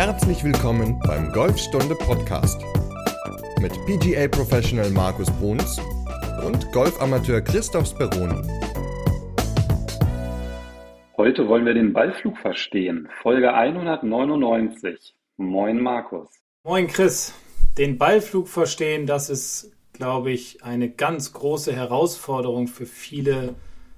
Herzlich willkommen beim Golfstunde Podcast mit PGA Professional Markus Bruns und Golfamateur Christoph Speroni. Heute wollen wir den Ballflug verstehen. Folge 199. Moin Markus. Moin Chris. Den Ballflug verstehen, das ist, glaube ich, eine ganz große Herausforderung für viele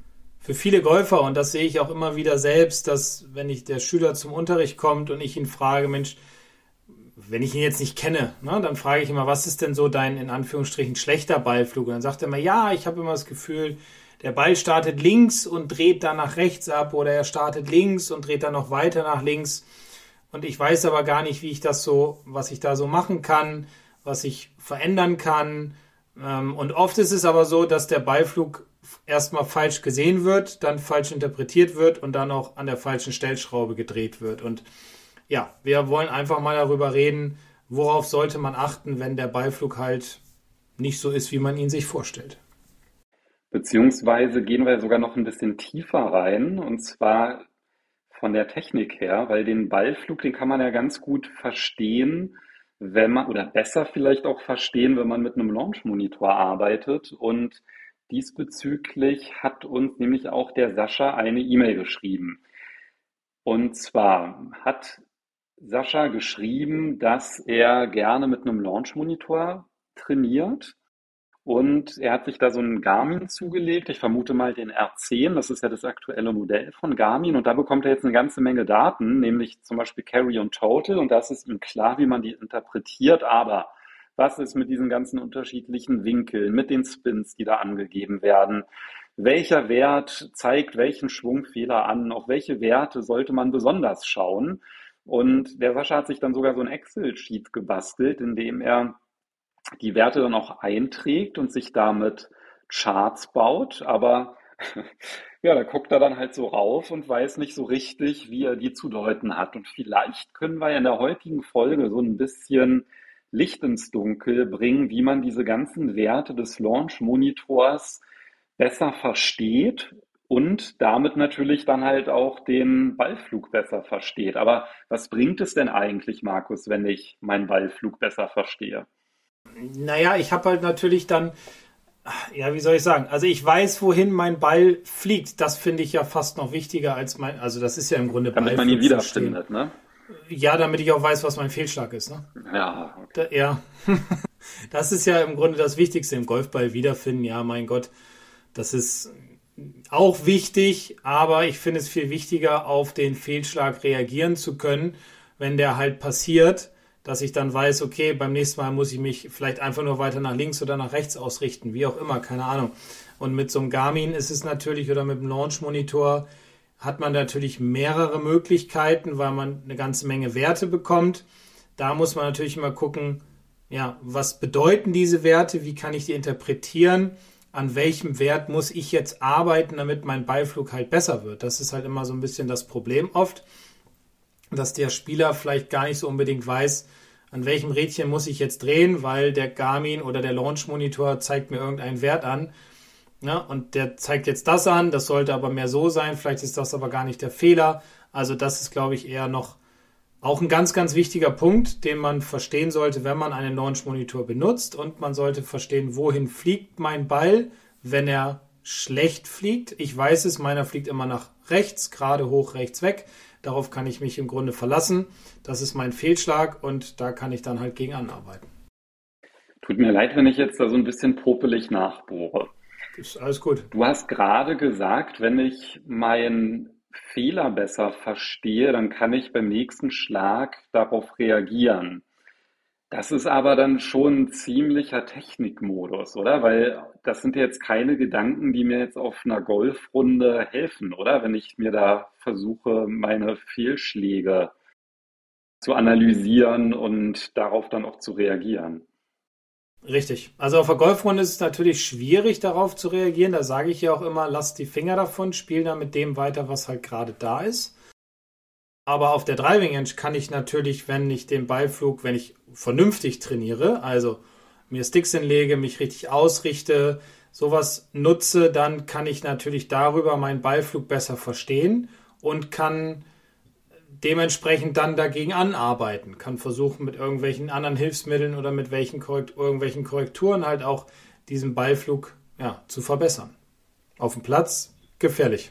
Golfer. Und das sehe ich auch immer wieder selbst, dass wenn der Schüler zum Unterricht kommt und ich ihn frage, Mensch, wenn ich ihn jetzt nicht kenne, ne, dann frage ich immer, was ist denn so dein, in Anführungsstrichen, schlechter Ballflug? Und dann sagt er immer, ja, ich habe immer das Gefühl, der Ball startet links und dreht dann nach rechts ab oder er startet links und dreht dann noch weiter nach links. Und ich weiß aber gar nicht, was ich da so machen kann, was ich verändern kann. Und oft ist es aber so, dass der Ballflug erstmal falsch gesehen wird, dann falsch interpretiert wird und dann auch an der falschen Stellschraube gedreht wird. Und ja, wir wollen einfach mal darüber reden, worauf sollte man achten, wenn der Ballflug halt nicht so ist, wie man ihn sich vorstellt. Beziehungsweise gehen wir sogar noch ein bisschen tiefer rein, und zwar von der Technik her, weil den Ballflug, den kann man ja ganz gut verstehen, oder besser vielleicht auch verstehen, wenn man mit einem Launch-Monitor arbeitet. Und diesbezüglich hat uns nämlich auch der Sascha eine E-Mail geschrieben. Und zwar hat Sascha geschrieben, dass er gerne mit einem Launch-Monitor trainiert. Und er hat sich da so einen Garmin zugelegt. Ich vermute mal den R10. Das ist ja das aktuelle Modell von Garmin. Und da bekommt er jetzt eine ganze Menge Daten, nämlich zum Beispiel Carry und Total. Und das ist ihm klar, wie man die interpretiert. Aber was ist mit diesen ganzen unterschiedlichen Winkeln, mit den Spins, die da angegeben werden? Welcher Wert zeigt welchen Schwungfehler an? Auf welche Werte sollte man besonders schauen? Und der Sascha hat sich dann sogar so ein Excel-Sheet gebastelt, in dem er die Werte dann auch einträgt und sich damit Charts baut. Aber ja, da guckt er dann halt so rauf und weiß nicht so richtig, wie er die zu deuten hat. Und vielleicht können wir in der heutigen Folge so ein bisschen Licht ins Dunkel bringen, wie man diese ganzen Werte des Launch-Monitors besser versteht und damit natürlich dann halt auch den Ballflug besser versteht. Aber was bringt es denn eigentlich, Markus, wenn ich meinen Ballflug besser verstehe? Naja, ich habe halt natürlich dann, ja, wie soll ich sagen, also ich weiß, wohin mein Ball fliegt. Das finde ich ja fast noch wichtiger als also das ist ja im Grunde Damit man ihn wiederfindet, ne? Ja, damit ich auch weiß, was mein Fehlschlag ist, ne? Ja, okay. Ja, das ist ja im Grunde das Wichtigste im Golfball wiederfinden. Ja, mein Gott, das ist auch wichtig, aber ich finde es viel wichtiger, auf den Fehlschlag reagieren zu können, wenn der halt passiert, dass ich dann weiß, okay, beim nächsten Mal muss ich mich vielleicht einfach nur weiter nach links oder nach rechts ausrichten, wie auch immer, keine Ahnung. Und mit so einem Garmin ist es natürlich, oder mit dem Launch-Monitor, hat man natürlich mehrere Möglichkeiten, weil man eine ganze Menge Werte bekommt. Da muss man natürlich immer gucken, ja, was bedeuten diese Werte, wie kann ich die interpretieren, an welchem Wert muss ich jetzt arbeiten, damit mein Ballflug halt besser wird. Das ist halt immer so ein bisschen das Problem oft, dass der Spieler vielleicht gar nicht so unbedingt weiß, an welchem Rädchen muss ich jetzt drehen, weil der Garmin oder der Launch-Monitor zeigt mir irgendeinen Wert an. Ja, und der zeigt jetzt das an, das sollte aber mehr so sein, vielleicht ist das aber gar nicht der Fehler. Also das ist, glaube ich, eher noch auch ein ganz, ganz wichtiger Punkt, den man verstehen sollte, wenn man einen Launch-Monitor benutzt. Und man sollte verstehen, wohin fliegt mein Ball, wenn er schlecht fliegt. Ich weiß es, meiner fliegt immer nach rechts, gerade hoch, rechts weg. Darauf kann ich mich im Grunde verlassen. Das ist mein Fehlschlag und da kann ich dann halt gegen anarbeiten. Tut mir leid, wenn ich jetzt da so ein bisschen popelig nachbohre. Ist alles gut. Du hast gerade gesagt, wenn ich meinen Fehler besser verstehe, dann kann ich beim nächsten Schlag darauf reagieren. Das ist aber dann schon ein ziemlicher Technikmodus, oder? Weil das sind jetzt keine Gedanken, die mir jetzt auf einer Golfrunde helfen, oder? Wenn ich mir da versuche, meine Fehlschläge zu analysieren und darauf dann auch zu reagieren. Richtig. Also auf der Golfrunde ist es natürlich schwierig, darauf zu reagieren. Da sage ich ja auch immer, lass die Finger davon, spiel da mit dem weiter, was halt gerade da ist. Aber auf der Driving Range kann ich natürlich, wenn ich den Ballflug, wenn ich vernünftig trainiere, also mir Sticks hinlege, mich richtig ausrichte, sowas nutze, dann kann ich natürlich darüber meinen Ballflug besser verstehen und kann dementsprechend dann dagegen anarbeiten, kann versuchen mit irgendwelchen anderen Hilfsmitteln oder mit irgendwelchen Korrekturen halt auch diesen Ballflug zu verbessern. Auf dem Platz gefährlich.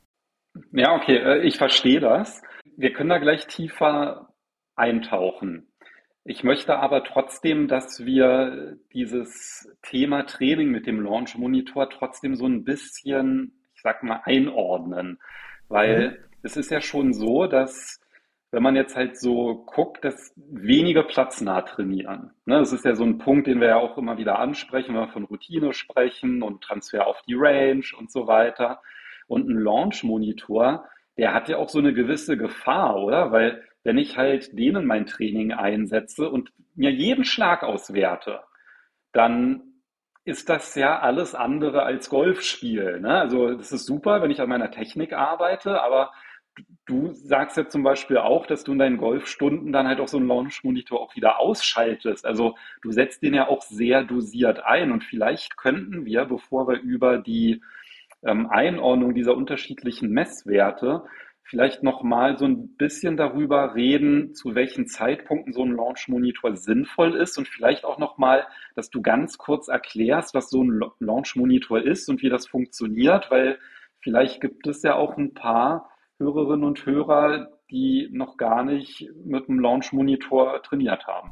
Ja, okay, ich verstehe das. Wir können da gleich tiefer eintauchen. Ich möchte aber trotzdem, dass wir dieses Thema Training mit dem Launch Monitor trotzdem so ein bisschen, ich sag mal, einordnen. Weil es ist ja schon so, dass wenn man jetzt halt so guckt, dass wenige platznah trainieren. Ne, das ist ja so ein Punkt, den wir ja auch immer wieder ansprechen, wenn wir von Routine sprechen und Transfer auf die Range und so weiter. Und ein Launch-Monitor, der hat ja auch so eine gewisse Gefahr, oder? Weil wenn ich halt den in mein Training einsetze und mir jeden Schlag auswerte, dann ist das ja alles andere als Golfspiel. Ne? Also das ist super, wenn ich an meiner Technik arbeite, aber du sagst ja zum Beispiel auch, dass du in deinen Golfstunden dann halt auch so einen Launch-Monitor auch wieder ausschaltest. Also du setzt den ja auch sehr dosiert ein und vielleicht könnten wir, bevor wir über die Einordnung dieser unterschiedlichen Messwerte vielleicht nochmal so ein bisschen darüber reden, zu welchen Zeitpunkten so ein Launch-Monitor sinnvoll ist und vielleicht auch nochmal, dass du ganz kurz erklärst, was so ein Launch-Monitor ist und wie das funktioniert, weil vielleicht gibt es ja auch ein paar Hörerinnen und Hörer, die noch gar nicht mit dem Launch-Monitor trainiert haben.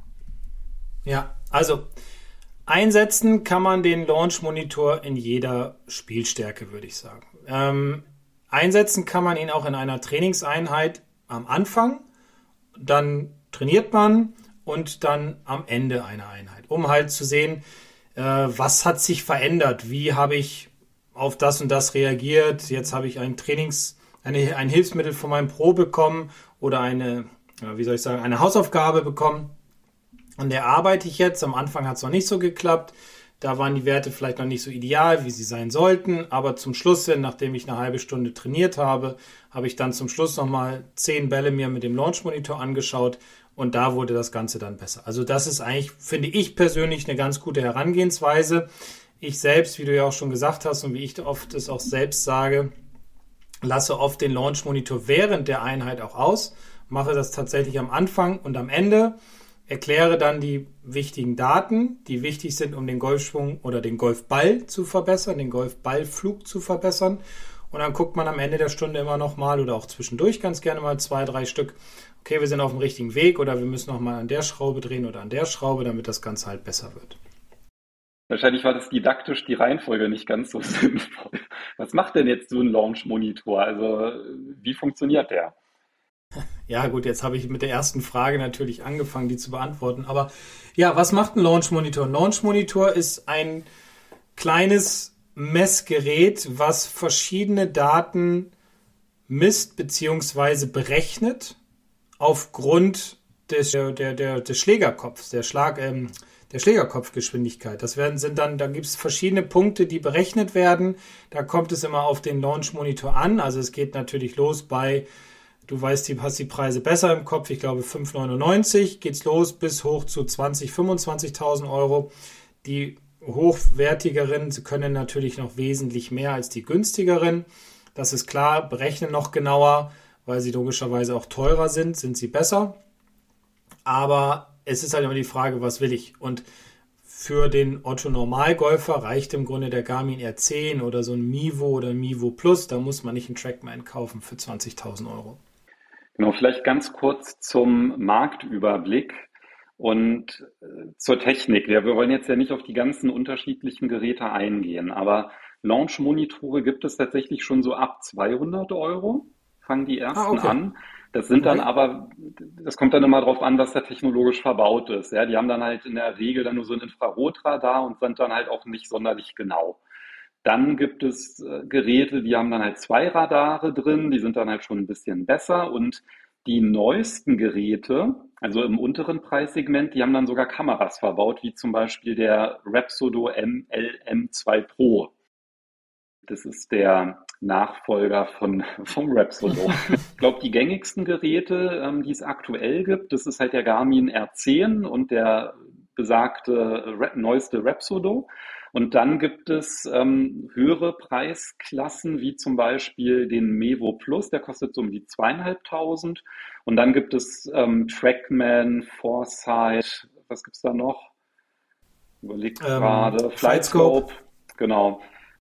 Ja, also einsetzen kann man den Launch-Monitor in jeder Spielstärke, würde ich sagen. Einsetzen kann man ihn auch in einer Trainingseinheit am Anfang, dann trainiert man und dann am Ende einer Einheit, um halt zu sehen, was hat sich verändert, wie habe ich auf das und das reagiert, jetzt habe ich ein Hilfsmittel von meinem Pro bekommen oder eine Hausaufgabe bekommen. An der arbeite ich jetzt. Am Anfang hat es noch nicht so geklappt. Da waren die Werte vielleicht noch nicht so ideal, wie sie sein sollten. Aber zum Schluss hin, nachdem ich eine halbe Stunde trainiert habe, habe ich dann zum Schluss nochmal 10 Bälle mir mit dem Launch-Monitor angeschaut. Und da wurde das Ganze dann besser. Also das ist eigentlich, finde ich persönlich, eine ganz gute Herangehensweise. Ich selbst, wie du ja auch schon gesagt hast und wie ich oft es auch selbst sage, lasse oft den Launch-Monitor während der Einheit auch aus. Mache das tatsächlich am Anfang und am Ende. Erkläre dann die wichtigen Daten, die wichtig sind, um den Golfschwung oder den Golfball zu verbessern, den Golfballflug zu verbessern. Und dann guckt man am Ende der Stunde immer nochmal oder auch zwischendurch ganz gerne mal 2, 3 Stück. Okay, wir sind auf dem richtigen Weg oder wir müssen nochmal an der Schraube drehen oder an der Schraube, damit das Ganze halt besser wird. Wahrscheinlich war das didaktisch die Reihenfolge nicht ganz so sinnvoll. Was macht denn jetzt so ein Launch-Monitor? Also wie funktioniert der? Ja gut, jetzt habe ich mit der ersten Frage natürlich angefangen, die zu beantworten. Aber ja, was macht ein Launch-Monitor? Ein Launch-Monitor ist ein kleines Messgerät, was verschiedene Daten misst bzw. berechnet aufgrund des Schlägerkopfs, der Schlägerkopfgeschwindigkeit. Da gibt es verschiedene Punkte, die berechnet werden. Da kommt es immer auf den Launch-Monitor an. Also es geht natürlich los bei, du weißt, hast die Preise besser im Kopf, ich glaube 5,99 geht's los bis hoch zu 20.000, 25.000 Euro. Die hochwertigeren, sie können natürlich noch wesentlich mehr als die günstigeren. Das ist klar, berechnen noch genauer, weil sie logischerweise auch teurer sind sie besser. Aber es ist halt immer die Frage, was will ich? Und für den Otto-Normalgolfer reicht im Grunde der Garmin R10 oder so ein Mivo oder ein Mivo Plus. Da muss man nicht einen Trackman kaufen für 20.000 Euro. Genau, vielleicht ganz kurz zum Marktüberblick und zur Technik. Ja, wir wollen jetzt ja nicht auf die ganzen unterschiedlichen Geräte eingehen, aber Launch-Monitore gibt es tatsächlich schon so ab 200 Euro, fangen die ersten an. Das sind dann aber, das kommt dann immer darauf an, was da technologisch verbaut ist. Ja, die haben dann halt in der Regel dann nur so ein Infrarotradar und sind dann halt auch nicht sonderlich genau. Dann gibt es Geräte, die haben dann halt 2 Radare drin, die sind dann halt schon ein bisschen besser und die neuesten Geräte, also im unteren Preissegment, die haben dann sogar Kameras verbaut, wie zum Beispiel der Rapsodo MLM2 Pro. Das ist der Nachfolger vom Rapsodo. Ich glaube, die gängigsten Geräte, die es aktuell gibt, das ist halt der Garmin R10 und der besagte neueste Rapsodo. Und dann gibt es höhere Preisklassen, wie zum Beispiel den Mevo Plus, der kostet so um die 2.500. Und dann gibt es Trackman, Foresight, was gibt's da noch? Überlegt gerade, Flightscope. Flightscope, genau.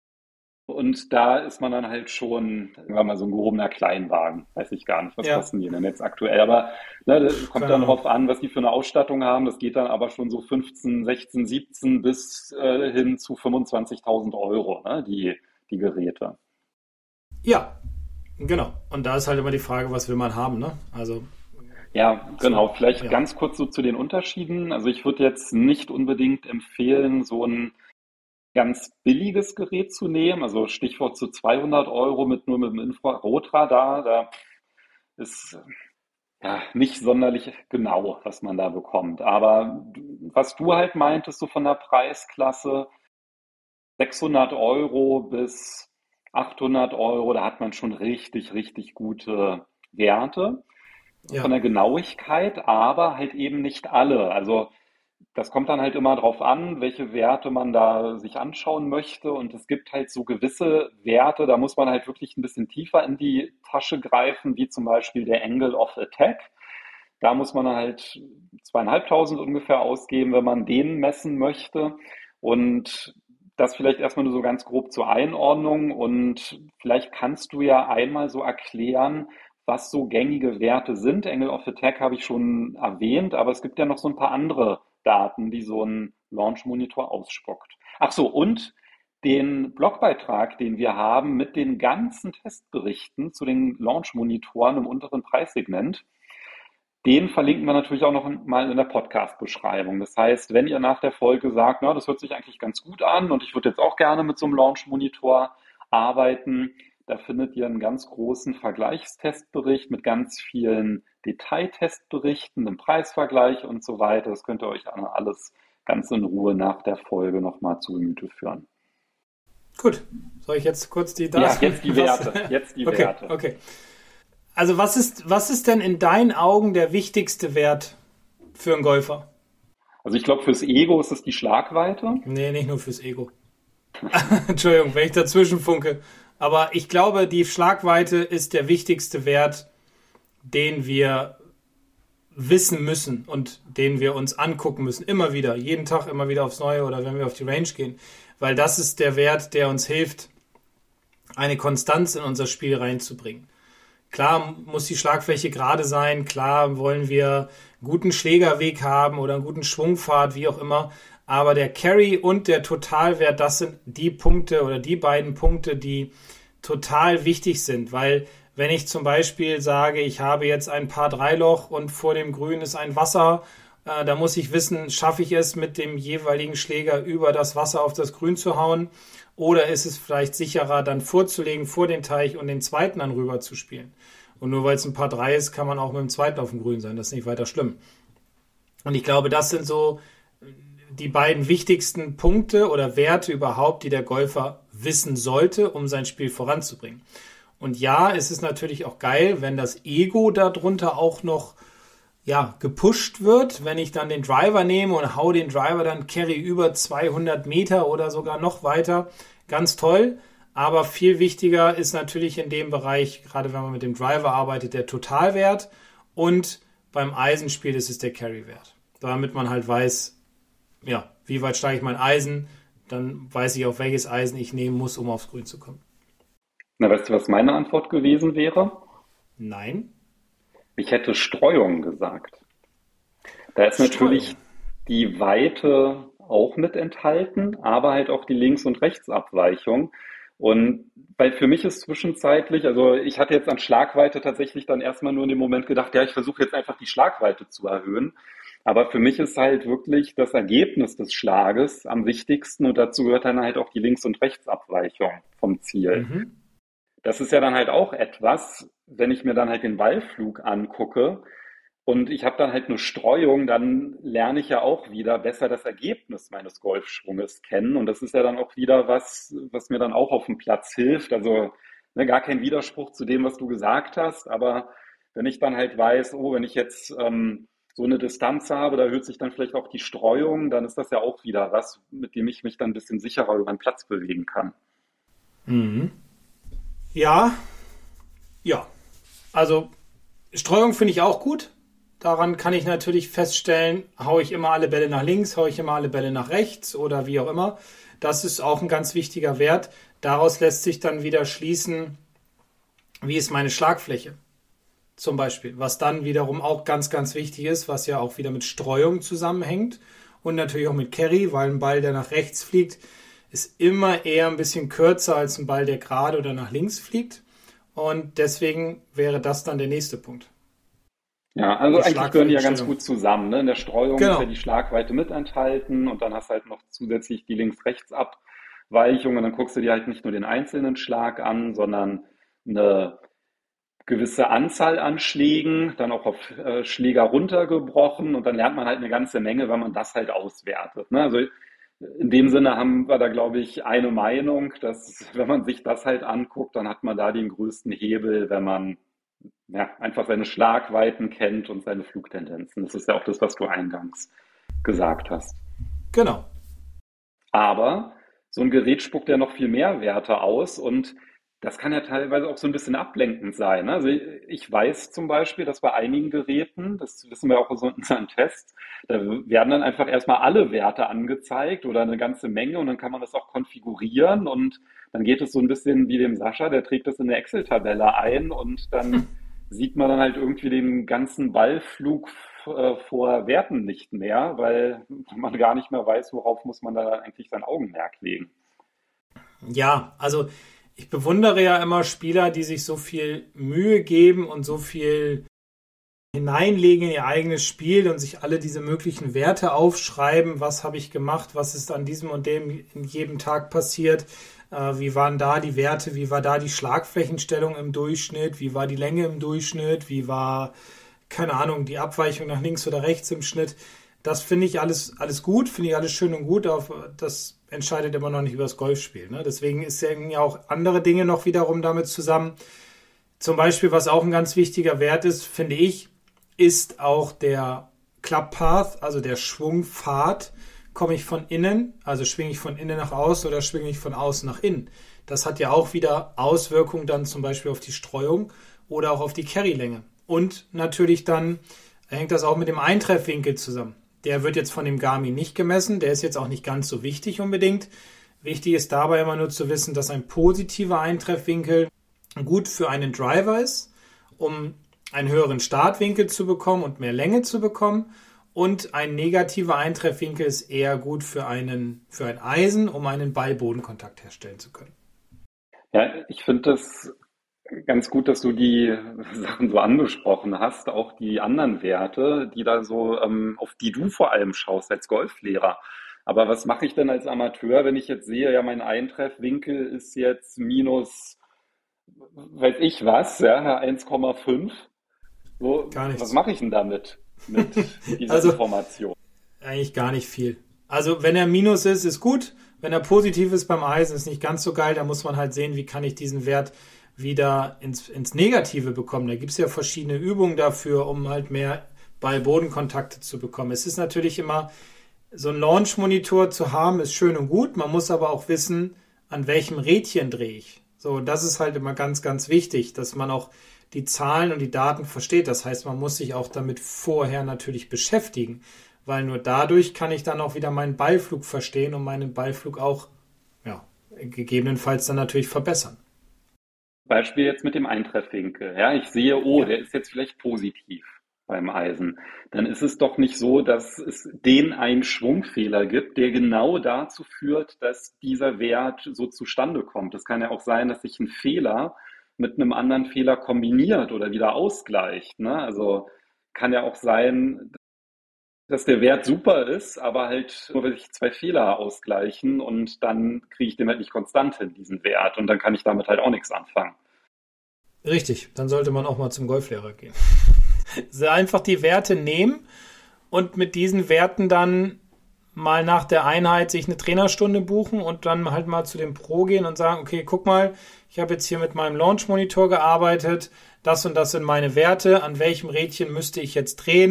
Und da ist man dann halt schon, sagen wir mal, so ein gehobener Kleinwagen. Weiß ich gar nicht, was Ja, kosten die denn jetzt aktuell. Aber ne, das kommt keine dann Ahnung. darauf an, was die für eine Ausstattung haben. Das geht dann aber schon so 15, 16, 17 bis hin zu 25.000 Euro, ne, die Geräte. Ja, genau. Und da ist halt immer die Frage, was will man haben, ne? Also Ja, genau. so, Vielleicht ja. ganz kurz so zu den Unterschieden. Also ich würde jetzt nicht unbedingt empfehlen, so ein ganz billiges Gerät zu nehmen. Also Stichwort zu 200 Euro nur mit dem Infrarotradar. Da ist ja nicht sonderlich genau, was man da bekommt. Aber was du halt meintest, so von der Preisklasse 600 Euro bis 800 Euro, da hat man schon richtig, richtig gute Werte von Ja, der Genauigkeit, aber halt eben nicht alle. Also das kommt dann halt immer drauf an, welche Werte man da sich anschauen möchte. Und es gibt halt so gewisse Werte, da muss man halt wirklich ein bisschen tiefer in die Tasche greifen, wie zum Beispiel der Angle of Attack. Da muss man halt 2.500 ungefähr ausgeben, wenn man den messen möchte. Und das vielleicht erstmal nur so ganz grob zur Einordnung. Und vielleicht kannst du ja einmal so erklären, was so gängige Werte sind. Angle of Attack habe ich schon erwähnt, aber es gibt ja noch so ein paar andere Daten, die so ein Launch-Monitor ausspuckt. Ach so, und den Blogbeitrag, den wir haben mit den ganzen Testberichten zu den Launch-Monitoren im unteren Preissegment, den verlinken wir natürlich auch noch mal in der Podcast-Beschreibung. Das heißt, wenn ihr nach der Folge sagt, na, das hört sich eigentlich ganz gut an und ich würde jetzt auch gerne mit so einem Launch-Monitor arbeiten, da findet ihr einen ganz großen Vergleichstestbericht mit ganz vielen Detailtestberichten, einem Preisvergleich und so weiter. Das könnt ihr euch alles ganz in Ruhe nach der Folge nochmal zu Gemüte führen. gut. Soll ich jetzt kurz die Ja, Daten? jetzt die Werte. Jetzt die Okay, Werte. okay. Also was ist denn in deinen Augen der wichtigste Wert für einen Golfer? Also ich glaube, fürs Ego ist es die Schlagweite. Nee, nicht nur fürs Ego. Entschuldigung, wenn ich dazwischen funke. Aber ich glaube, die Schlagweite ist der wichtigste Wert, den wir wissen müssen und den wir uns angucken müssen. Immer wieder, jeden Tag immer wieder aufs Neue oder wenn wir auf die Range gehen. Weil das ist der Wert, der uns hilft, eine Konstanz in unser Spiel reinzubringen. Klar muss die Schlagfläche gerade sein, klar wollen wir einen guten Schlägerweg haben oder einen guten Schwungpfad, wie auch immer. Aber der Carry und der Totalwert, das sind die Punkte oder die beiden Punkte, die total wichtig sind. Weil wenn ich zum Beispiel sage, ich habe jetzt ein Paar Dreiloch und vor dem Grün ist ein Wasser, da muss ich wissen, schaffe ich es mit dem jeweiligen Schläger über das Wasser auf das Grün zu hauen? Oder ist es vielleicht sicherer, dann vorzulegen vor den Teich und den zweiten dann rüber zu spielen? Und nur weil es ein Paar 3 ist, kann man auch mit dem zweiten auf dem Grün sein. Das ist nicht weiter schlimm. Und ich glaube, das sind so die beiden wichtigsten Punkte oder Werte überhaupt, die der Golfer wissen sollte, um sein Spiel voranzubringen. Und ja, es ist natürlich auch geil, wenn das Ego darunter auch noch gepusht wird, wenn ich dann den Driver nehme und hau den Driver dann Carry über 200 Meter oder sogar noch weiter. Ganz toll. Aber viel wichtiger ist natürlich in dem Bereich, gerade wenn man mit dem Driver arbeitet, der Totalwert. Und beim Eisenspiel ist es der Carry-Wert. Damit man halt weiß, ja, wie weit steige ich mein Eisen, dann weiß ich, auf welches Eisen ich nehmen muss, um aufs Grün zu kommen. Na, weißt du, was meine Antwort gewesen wäre? Nein. Ich hätte Streuung gesagt. Da ist natürlich Streuung. die Weite auch mit enthalten, aber halt auch die Links- und Rechtsabweichung. Und weil für mich ist zwischenzeitlich, also ich hatte jetzt an Schlagweite tatsächlich dann erstmal nur in dem Moment gedacht, ja, ich versuche jetzt einfach die Schlagweite zu erhöhen. Aber für mich ist halt wirklich das Ergebnis des Schlages am wichtigsten und dazu gehört dann halt auch die Links- und Rechtsabweichung vom Ziel. Mhm. Das ist ja dann halt auch etwas, wenn ich mir dann halt den Ballflug angucke und ich habe dann halt eine Streuung, dann lerne ich ja auch wieder besser das Ergebnis meines Golfschwunges kennen. Und das ist ja dann auch wieder was mir dann auch auf dem Platz hilft. Also ne, gar kein Widerspruch zu dem, was du gesagt hast, aber wenn ich dann halt weiß, oh, wenn ich jetzt so eine Distanz habe, da erhöht sich dann vielleicht auch die Streuung, dann ist das ja auch wieder was, mit dem ich mich dann ein bisschen sicherer über den Platz bewegen kann. Mhm. Ja, ja. Also Streuung finde ich auch gut. Daran kann ich natürlich feststellen, haue ich immer alle Bälle nach links, haue ich immer alle Bälle nach rechts oder wie auch immer. Das ist auch ein ganz wichtiger Wert. Daraus lässt sich dann wieder schließen, wie ist meine Schlagfläche zum Beispiel, was dann wiederum auch ganz, ganz wichtig ist, was ja auch wieder mit Streuung zusammenhängt und natürlich auch mit Carry, weil ein Ball, der nach rechts fliegt, ist immer eher ein bisschen kürzer als ein Ball, der gerade oder nach links fliegt. Und deswegen wäre das dann der nächste Punkt. Ja, also Die eigentlich gehören die ja ganz Schlagfeldstellung. gut zusammen. Ne? In der Streuung ist Genau. ja die Schlagweite mit enthalten und dann hast du halt noch zusätzlich die Links-Rechts-Abweichung und dann guckst du dir halt nicht nur den einzelnen Schlag an, sondern eine gewisse Anzahl an Schlägen, dann auch auf Schläger runtergebrochen und dann lernt man halt eine ganze Menge, wenn man das halt auswertet. Ne? Also in dem Sinne haben wir da, glaube ich, eine Meinung, dass wenn man sich das halt anguckt, dann hat man da den größten Hebel, wenn man ja, einfach seine Schlagweiten kennt und seine Flugtendenzen. Das ist ja auch das, was du eingangs gesagt hast. Genau. Aber so ein Gerät spuckt ja noch viel mehr Werte aus und das kann ja teilweise auch so ein bisschen ablenkend sein. Also ich weiß zum Beispiel, dass bei einigen Geräten, das wissen wir auch aus unseren Tests, da werden dann einfach erstmal alle Werte angezeigt oder eine ganze Menge und dann kann man das auch konfigurieren und dann geht es so ein bisschen wie dem Sascha, der trägt das in eine Excel-Tabelle ein und dann sieht man dann halt irgendwie den ganzen Ballflug vor Werten nicht mehr, weil man gar nicht mehr weiß, worauf muss man da eigentlich sein Augenmerk legen. Ja, also ich bewundere ja immer Spieler, die sich so viel Mühe geben und so viel hineinlegen in ihr eigenes Spiel und sich alle diese möglichen Werte aufschreiben. Was habe ich gemacht? Was ist an diesem und dem in jedem Tag passiert? Wie waren da die Werte? Wie war da die Schlagflächenstellung im Durchschnitt? Wie war die Länge im Durchschnitt? Wie war, keine Ahnung, die Abweichung nach links oder rechts im Schnitt? Das finde ich alles gut, finde ich alles schön und gut. Das entscheidet immer noch nicht über das Golfspiel. Ne? Deswegen hängen ja auch andere Dinge noch wiederum damit zusammen. Zum Beispiel, was auch ein ganz wichtiger Wert ist, finde ich, ist auch der Club Path, also der Schwungpfad. Komme ich von innen, also schwinge ich von innen nach außen oder schwinge ich von außen nach innen. Das hat ja auch wieder Auswirkungen dann zum Beispiel auf die Streuung oder auch auf die Carrylänge. Und natürlich dann hängt das auch mit dem Eintreffwinkel zusammen. Der wird jetzt von dem Garmin nicht gemessen, der ist jetzt auch nicht ganz so wichtig unbedingt. Wichtig ist dabei immer nur zu wissen, dass ein positiver Eintreffwinkel gut für einen Driver ist, um einen höheren Startwinkel zu bekommen und mehr Länge zu bekommen. Und ein negativer Eintreffwinkel ist eher gut für ein Eisen, um einen Ball-Bodenkontakt herstellen zu können. Ja, ich finde das ganz gut, dass du die Sachen so angesprochen hast, auch die anderen Werte, die da so, auf die du vor allem schaust als Golflehrer. Aber was mache ich denn als Amateur, wenn ich jetzt sehe, ja, mein Eintreffwinkel ist jetzt minus, weiß ich was, ja, 1,5. So, Gar nichts. was mache ich denn damit, mit dieser Also Information? eigentlich gar nicht viel. Also wenn er Minus ist gut. Wenn er positiv ist beim Eisen, ist nicht ganz so geil. Da muss man halt sehen, wie kann ich diesen Wert wieder ins Negative bekommen. Da gibt es ja verschiedene Übungen dafür, um halt mehr Ball-Boden-Kontakte zu bekommen. Es ist natürlich immer, so ein Launch-Monitor zu haben, ist schön und gut. Man muss aber auch wissen, an welchem Rädchen drehe ich. So, das ist halt immer ganz, ganz wichtig, dass man auch die Zahlen und die Daten versteht. Das heißt, man muss sich auch damit vorher natürlich beschäftigen, weil nur dadurch kann ich dann auch wieder meinen Ballflug verstehen und meinen Ballflug auch, ja, gegebenenfalls dann natürlich verbessern. Beispiel jetzt mit dem Eintreffwinkel. Ja, ich sehe, der ist jetzt vielleicht positiv beim Eisen. Dann ist es doch nicht so, dass es den einen Schwungfehler gibt, der genau dazu führt, dass dieser Wert so zustande kommt. Es kann ja auch sein, dass sich ein Fehler mit einem anderen Fehler kombiniert oder wieder ausgleicht. Ne? Also kann ja auch sein, dass der Wert super ist, aber halt nur, weil sich zwei Fehler ausgleichen und dann kriege ich den halt nicht konstant hin, diesen Wert. Und dann kann ich damit halt auch nichts anfangen. Richtig, dann sollte man auch mal zum Golflehrer gehen. Einfach die Werte nehmen und mit diesen Werten dann mal nach der Einheit sich eine Trainerstunde buchen und dann halt mal zu dem Pro gehen und sagen, okay, guck mal, ich habe jetzt hier mit meinem Launch-Monitor gearbeitet, das und das sind meine Werte, an welchem Rädchen müsste ich jetzt drehen,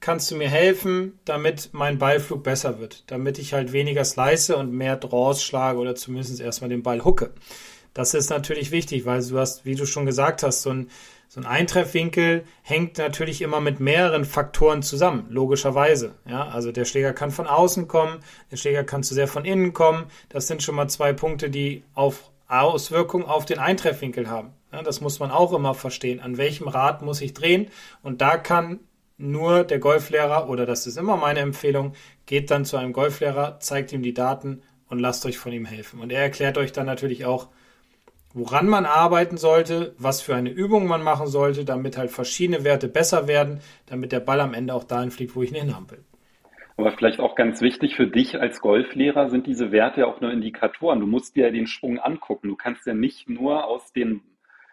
kannst du mir helfen, damit mein Ballflug besser wird, damit ich halt weniger slice und mehr Draws schlage oder zumindest erstmal den Ball hooke. Das ist natürlich wichtig, weil du hast, wie du schon gesagt hast, so ein Eintreffwinkel hängt natürlich immer mit mehreren Faktoren zusammen, logischerweise. Ja, also der Schläger kann von außen kommen, der Schläger kann zu sehr von innen kommen. Das sind schon mal 2 Punkte, die Auswirkungen auf den Eintreffwinkel haben. Ja, das muss man auch immer verstehen. An welchem Rad muss ich drehen? Und da kann nur der Golflehrer, oder das ist immer meine Empfehlung, geht dann zu einem Golflehrer, zeigt ihm die Daten und lasst euch von ihm helfen. Und er erklärt euch dann natürlich auch, woran man arbeiten sollte, was für eine Übung man machen sollte, damit halt verschiedene Werte besser werden, damit der Ball am Ende auch dahin fliegt, wo ich ihn hinhaben will. Aber vielleicht auch ganz wichtig für dich als Golflehrer sind diese Werte ja auch nur Indikatoren. Du musst dir ja den Schwung angucken. Du kannst ja nicht nur aus dem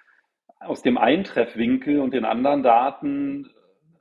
Eintreffwinkel und den anderen Daten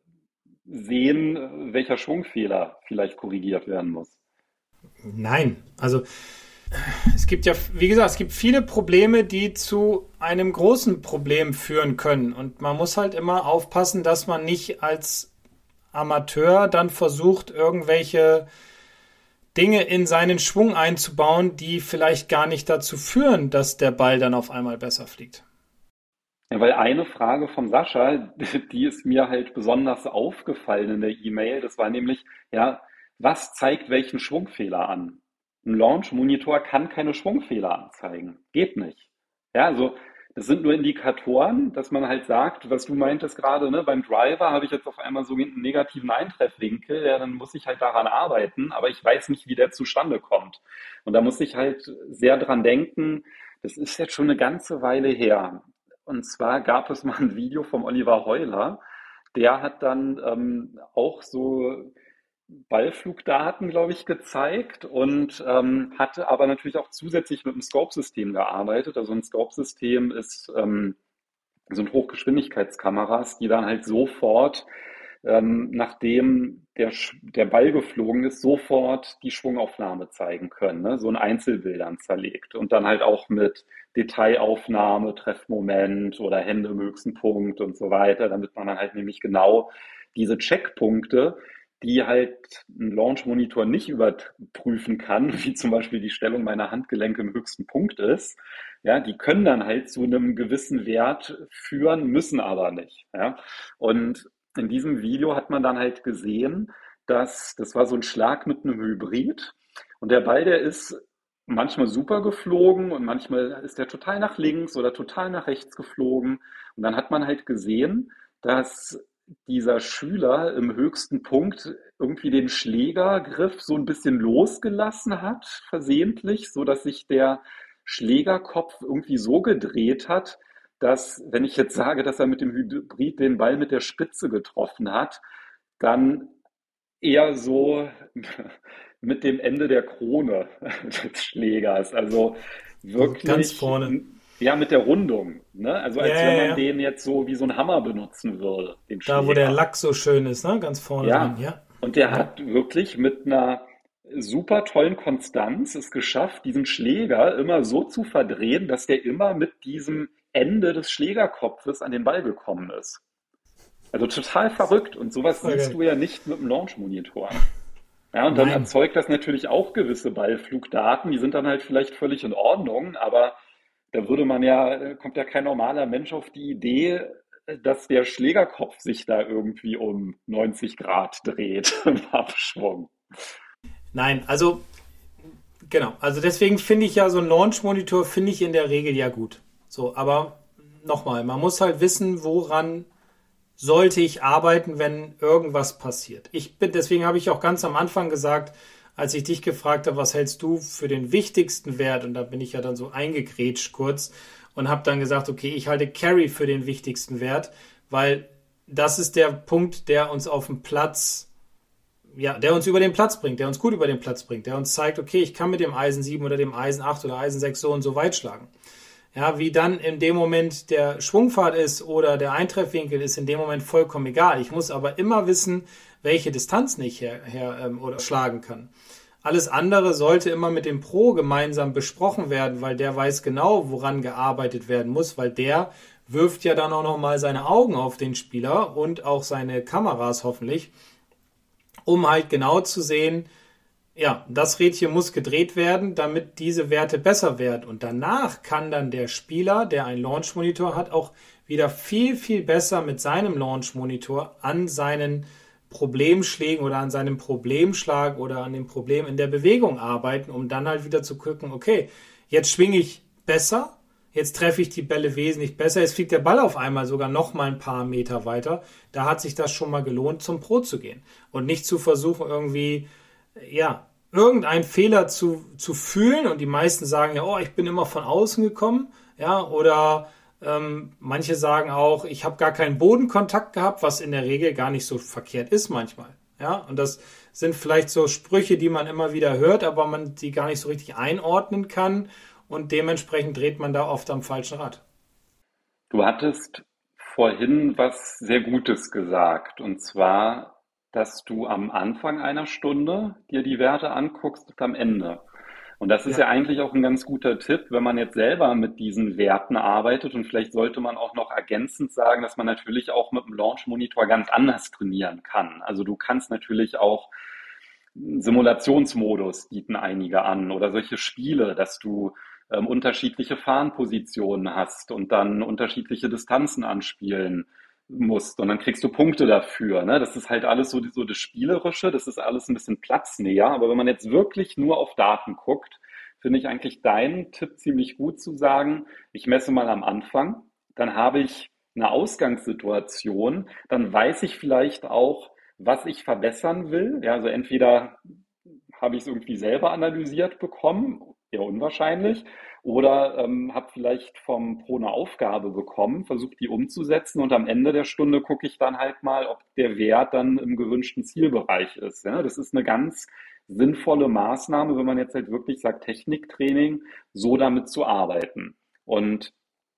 sehen, welcher Schwungfehler vielleicht korrigiert werden muss. Nein, also es gibt ja, wie gesagt, es gibt viele Probleme, die zu einem großen Problem führen können. Und man muss halt immer aufpassen, dass man nicht als Amateur dann versucht, irgendwelche Dinge in seinen Schwung einzubauen, die vielleicht gar nicht dazu führen, dass der Ball dann auf einmal besser fliegt. Ja, weil eine Frage vom Sascha, die ist mir halt besonders aufgefallen in der E-Mail, das war nämlich, ja, was zeigt welchen Schwungfehler an? Ein Launch-Monitor kann keine Schwungfehler anzeigen. Geht nicht. Ja, also das sind nur Indikatoren, dass man halt sagt, was du meintest gerade, ne, beim Driver habe ich jetzt auf einmal so einen negativen Eintreffwinkel, ja, dann muss ich halt daran arbeiten, aber ich weiß nicht, wie der zustande kommt. Und da muss ich halt sehr dran denken, das ist jetzt schon eine ganze Weile her. Und zwar gab es mal ein Video vom Oliver Heuler, der hat dann auch so Ballflugdaten, glaube ich, gezeigt und hatte aber natürlich auch zusätzlich mit dem Scope-System gearbeitet. Also ein Scope-System sind Hochgeschwindigkeitskameras, die dann halt sofort, nachdem der Ball geflogen ist, sofort die Schwungaufnahme zeigen können, ne? So in Einzelbildern zerlegt und dann halt auch mit Detailaufnahme, Treffmoment oder Hände im höchsten Punkt und so weiter, damit man dann halt nämlich genau diese Checkpunkte, die halt ein Launch-Monitor nicht überprüfen kann, wie zum Beispiel die Stellung meiner Handgelenke im höchsten Punkt ist, ja, die können dann halt zu einem gewissen Wert führen, müssen aber nicht. Ja. Und in diesem Video hat man dann halt gesehen, dass das war so ein Schlag mit einem Hybrid und der Ball, der ist manchmal super geflogen und manchmal ist der total nach links oder total nach rechts geflogen. Und dann hat man halt gesehen, dass dieser Schüler im höchsten Punkt irgendwie den Schlägergriff so ein bisschen losgelassen hat, versehentlich, so dass sich der Schlägerkopf irgendwie so gedreht hat, dass, wenn ich jetzt sage, dass er mit dem Hybrid den Ball mit der Spitze getroffen hat, dann eher so mit dem Ende der Krone des Schlägers. Also wirklich ganz vorne. Ja, mit der Rundung, ne? Also als Ja, wenn ja, man ja. den jetzt so wie so ein Hammer benutzen würde, den Da, wo der Schläger. Lack so schön ist, ne? Ganz vorne Ja, drin, ja. und der Ja. hat wirklich mit einer super tollen Konstanz es geschafft, diesen Schläger immer so zu verdrehen, dass der immer mit diesem Ende des Schlägerkopfes an den Ball gekommen ist. Also total verrückt. Und sowas Voll siehst geil. du ja nicht mit dem Launch-Monitor. Ja, und dann Nein. erzeugt das natürlich auch gewisse Ballflugdaten, die sind dann halt vielleicht völlig in Ordnung, aber da kommt ja kein normaler Mensch auf die Idee, dass der Schlägerkopf sich da irgendwie um 90 Grad dreht im Abschwung. Nein, also genau. Also deswegen finde ich ja so ein Launch-Monitor finde ich in der Regel ja gut. So, aber nochmal, man muss halt wissen, woran sollte ich arbeiten, wenn irgendwas passiert. Deswegen habe ich auch ganz am Anfang gesagt, als ich dich gefragt habe, was hältst du für den wichtigsten Wert? Und da bin ich ja dann so eingegrätscht kurz und habe dann gesagt, okay, ich halte Carry für den wichtigsten Wert, weil das ist der Punkt, der uns auf dem Platz, ja, der uns über den Platz bringt, der uns gut über den Platz bringt, der uns zeigt, okay, ich kann mit dem Eisen 7 oder dem Eisen 8 oder Eisen 6 so und so weit schlagen. Ja, wie dann in dem Moment der Schwungpfad ist oder der Eintreffwinkel ist in dem Moment vollkommen egal. Ich muss aber immer wissen, welche Distanz ich oder schlagen kann. Alles andere sollte immer mit dem Pro gemeinsam besprochen werden, weil der weiß genau, woran gearbeitet werden muss, weil der wirft ja dann auch noch mal seine Augen auf den Spieler und auch seine Kameras hoffentlich um halt genau zu sehen, ja, das Rädchen muss gedreht werden, damit diese Werte besser werden. Und danach kann dann der Spieler, der einen Launch-Monitor hat, auch wieder viel, viel besser mit seinem Launch-Monitor an seinen Problemschlägen oder an seinem Problemschlag oder an dem Problem in der Bewegung arbeiten, um dann halt wieder zu gucken, okay, jetzt schwinge ich besser, jetzt treffe ich die Bälle wesentlich besser, jetzt fliegt der Ball auf einmal sogar noch mal ein paar Meter weiter. Da hat sich das schon mal gelohnt, zum Pro zu gehen und nicht zu versuchen, irgendwie, ja, irgendeinen Fehler zu fühlen, und die meisten sagen ja, oh, ich bin immer von außen gekommen, ja, oder manche sagen auch, ich habe gar keinen Bodenkontakt gehabt, was in der Regel gar nicht so verkehrt ist manchmal, ja, und das sind vielleicht so Sprüche, die man immer wieder hört, aber man die gar nicht so richtig einordnen kann, und dementsprechend dreht man da oft am falschen Rad. Du hattest vorhin was sehr Gutes gesagt, und zwar, dass du am Anfang einer Stunde dir die Werte anguckst und am Ende. Und das ist ja eigentlich auch ein ganz guter Tipp, wenn man jetzt selber mit diesen Werten arbeitet. Und vielleicht sollte man auch noch ergänzend sagen, dass man natürlich auch mit dem Launch-Monitor ganz anders trainieren kann. Also du kannst natürlich auch Simulationsmodus bieten einige an oder solche Spiele, dass du unterschiedliche Fahnenpositionen hast und dann unterschiedliche Distanzen anspielen musst, und dann kriegst du Punkte dafür. Ne? Das ist halt alles so das Spielerische, das ist alles ein bisschen platznäher. Aber wenn man jetzt wirklich nur auf Daten guckt, finde ich eigentlich deinen Tipp ziemlich gut zu sagen, ich messe mal am Anfang, dann habe ich eine Ausgangssituation, dann weiß ich vielleicht auch, was ich verbessern will. Ja, also entweder habe ich es irgendwie selber analysiert bekommen, eher unwahrscheinlich, oder habe vielleicht vom Pro eine Aufgabe bekommen, versuche die umzusetzen, und am Ende der Stunde gucke ich dann halt mal, ob der Wert dann im gewünschten Zielbereich ist. Ja? Das ist eine ganz sinnvolle Maßnahme, wenn man jetzt halt wirklich sagt, Techniktraining, so damit zu arbeiten. Und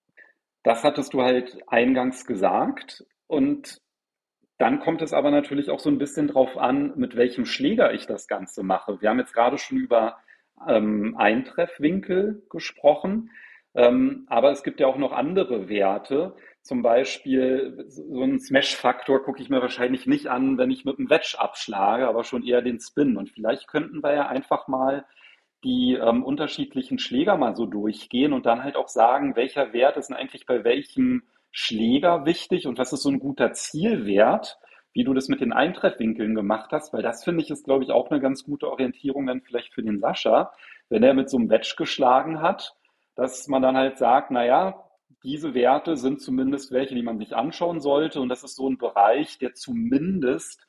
das hattest du halt eingangs gesagt, und dann kommt es aber natürlich auch so ein bisschen drauf an, mit welchem Schläger ich das Ganze mache. Wir haben jetzt gerade schon über Eintreffwinkel gesprochen, aber es gibt ja auch noch andere Werte. Zum Beispiel so einen Smash-Faktor gucke ich mir wahrscheinlich nicht an, wenn ich mit dem Wedge abschlage, aber schon eher den Spin. Und vielleicht könnten wir ja einfach mal die unterschiedlichen Schläger mal so durchgehen und dann halt auch sagen, welcher Wert ist denn eigentlich bei welchem Schläger wichtig und was ist so ein guter Zielwert, wie du das mit den Eintreffwinkeln gemacht hast, weil das, finde ich, ist, glaube ich, auch eine ganz gute Orientierung dann vielleicht für den Sascha, wenn er mit so einem Wedge geschlagen hat, dass man dann halt sagt, naja, diese Werte sind zumindest welche, die man sich anschauen sollte, und das ist so ein Bereich, der zumindest,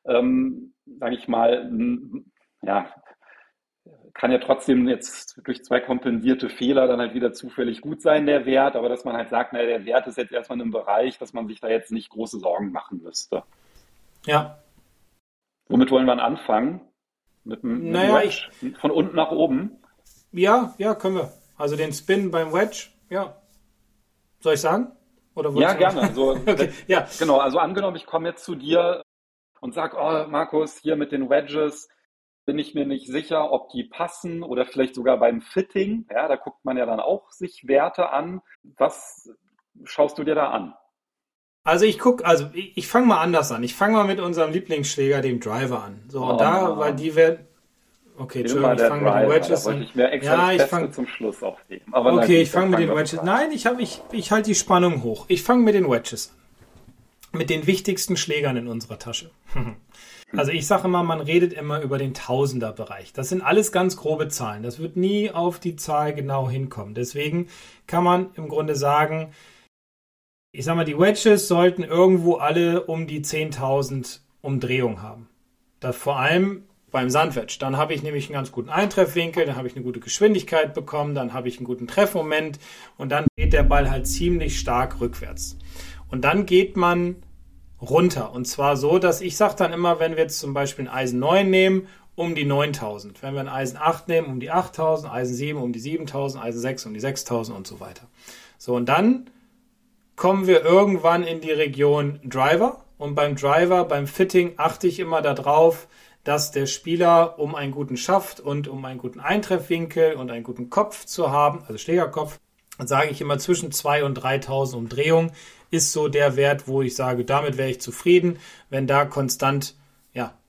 sage ich mal, ja, kann ja trotzdem jetzt durch 2 kompensierte Fehler dann halt wieder zufällig gut sein, der Wert, aber dass man halt sagt, naja, der Wert ist jetzt erstmal in einem Bereich, dass man sich da jetzt nicht große Sorgen machen müsste. Ja. Womit wollen wir anfangen? Mit dem Wedge? Von unten nach oben? Ja, können wir. Also den Spin beim Wedge, ja. Soll ich sagen? Oder ja, gerne. Also, okay. Ja. Genau, also angenommen, ich komme jetzt zu dir und sage, oh Markus, hier mit den Wedges bin ich mir nicht sicher, ob die passen, oder vielleicht sogar beim Fitting. Ja, da guckt man ja dann auch sich Werte an. Was schaust du dir da an? Also ich fange mal anders an. Ich fange mal mit unserem Lieblingsschläger, dem Driver, an. So, und weil die werden. Okay, Entschuldigung, ich fange mit den Wedges an. Ich mir extra das Beste zum Schluss aufheben. Aber okay, ich fange mit den Wedges. Nein, ich halte die Spannung hoch. Ich fange mit den Wedges an. Mit den wichtigsten Schlägern in unserer Tasche. Also ich sage immer, man redet immer über den Tausenderbereich. Das sind alles ganz grobe Zahlen. Das wird nie auf die Zahl genau hinkommen. Deswegen kann man im Grunde sagen, ich sage mal, die Wedges sollten irgendwo alle um die 10.000 Umdrehungen haben. Das vor allem beim Sandwedge. Dann habe ich nämlich einen ganz guten Eintreffwinkel, dann habe ich eine gute Geschwindigkeit bekommen, dann habe ich einen guten Treffmoment, und dann geht der Ball halt ziemlich stark rückwärts. Und dann geht man runter. Und zwar so, dass ich sage dann immer, wenn wir jetzt zum Beispiel ein Eisen 9 nehmen, um die 9.000. Wenn wir ein Eisen 8 nehmen, um die 8.000, Eisen 7 um die 7.000, Eisen 6 um die 6.000 und so weiter. So, und dann kommen wir irgendwann in die Region Driver. Und beim Driver, beim Fitting, achte ich immer darauf, dass der Spieler, um einen guten Schaft und um einen guten Eintreffwinkel und einen guten Kopf zu haben, also Schlägerkopf, sage ich immer, zwischen 2.000 und 3.000 Umdrehungen ist so der Wert, wo ich sage, damit wäre ich zufrieden, wenn da konstant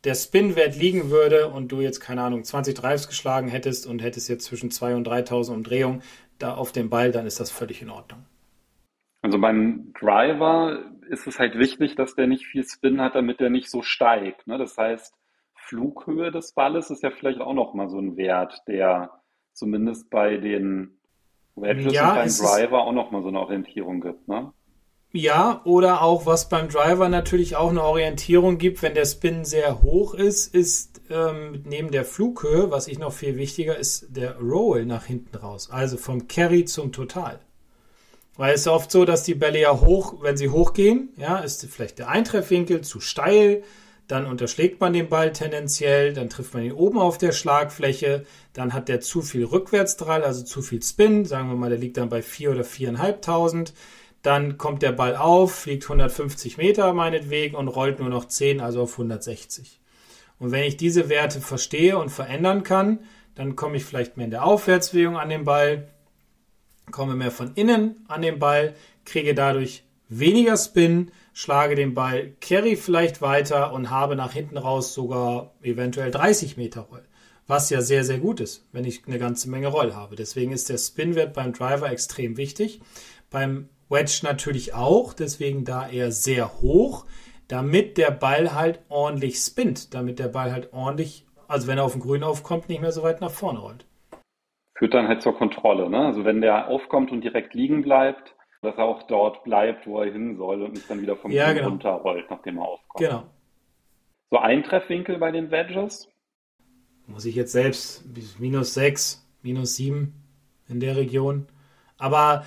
der Spin-Wert liegen würde und du jetzt, keine Ahnung, 20 Drives geschlagen hättest und hättest jetzt zwischen 2.000 und 3.000 Umdrehungen da auf dem Ball, dann ist das völlig in Ordnung. Also beim Driver ist es halt wichtig, dass der nicht viel Spin hat, damit der nicht so steigt. Ne? Das heißt, Flughöhe des Balles ist ja vielleicht auch nochmal so ein Wert, der zumindest bei den Wedges Ja, und beim es ist, Driver auch nochmal so eine Orientierung gibt. Ne? ja, oder auch was beim Driver natürlich auch eine Orientierung gibt, wenn der Spin sehr hoch ist neben der Flughöhe, was ich noch viel wichtiger ist, der Roll nach hinten raus. Also vom Carry zum Total. Weil es ist oft so, dass die Bälle ja hoch, wenn sie hochgehen, ja, ist vielleicht der Eintreffwinkel zu steil, dann unterschlägt man den Ball tendenziell, dann trifft man ihn oben auf der Schlagfläche, dann hat der zu viel Rückwärtsdrall, also zu viel Spin, sagen wir mal, der liegt dann bei 4.000 oder 4.500, dann kommt der Ball auf, fliegt 150 Meter meinetwegen und rollt nur noch 10, also auf 160. Und wenn ich diese Werte verstehe und verändern kann, dann komme ich vielleicht mehr in der Aufwärtsbewegung an den Ball, komme mehr von innen an den Ball, kriege dadurch weniger Spin, schlage den Ball, carry vielleicht weiter und habe nach hinten raus sogar eventuell 30 Meter Roll. Was ja sehr, sehr gut ist, wenn ich eine ganze Menge Roll habe. Deswegen ist der Spinwert beim Driver extrem wichtig. Beim Wedge natürlich auch, deswegen da eher sehr hoch, damit der Ball halt ordentlich spinnt, damit der Ball halt ordentlich, also wenn er auf den Grün aufkommt, nicht mehr so weit nach vorne rollt. Führt dann halt zur Kontrolle. Ne? Also wenn der aufkommt und direkt liegen bleibt, dass er auch dort bleibt, wo er hin soll und nicht dann wieder vom Ja, Grün genau. runterrollt, nachdem er aufkommt. Genau. So Eintreffwinkel bei den Wedges? Muss ich jetzt selbst -6, -7 in der Region. Aber